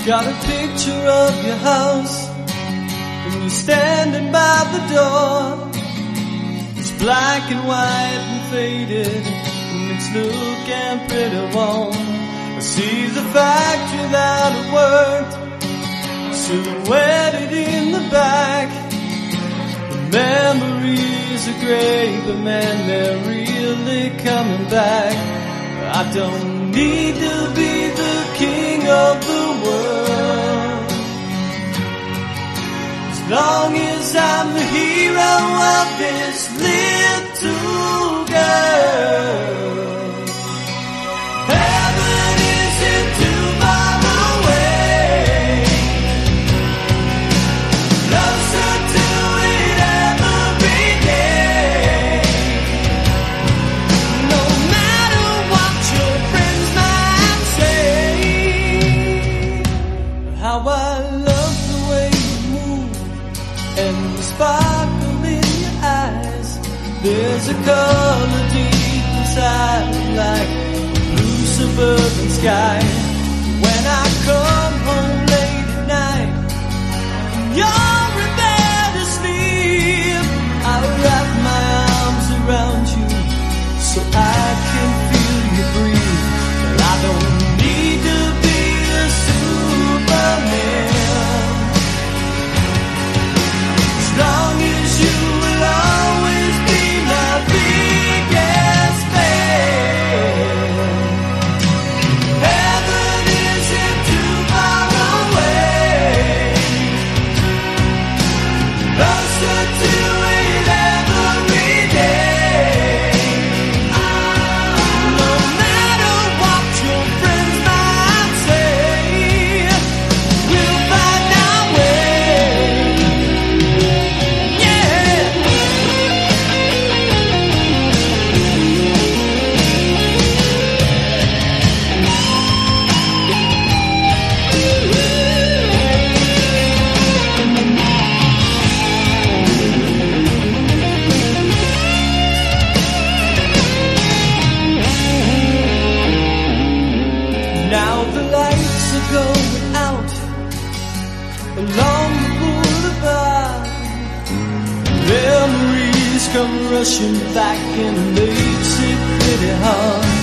Got a picture of your house, and you're standing by the door. It's black and white and faded, and it's looking pretty warm. I see the factory that it worked, silhouetted in the back. The memories are great, but man, they're really coming back. I don't need to be the king of the world, as long as I'm the hero of this little girl. Heaven isn't too far away, closer to it every day. No matter what your friends might say, how I love the way you move and the sparkle in your eyes. There's a color deep inside, like a blue suburban sky. When I come home late at night, you're in bed asleep, I wrap my arms around you so I can feel you breathe. But I don't need to be a Superman, as long as you will always be my biggest fan. Heaven isn't too far away, closer to it every day. No matter what your friends might say, we'll find our way. Yeah. Now the lights are going out along the boulevard. Memories come rushing back and makes it pretty hard.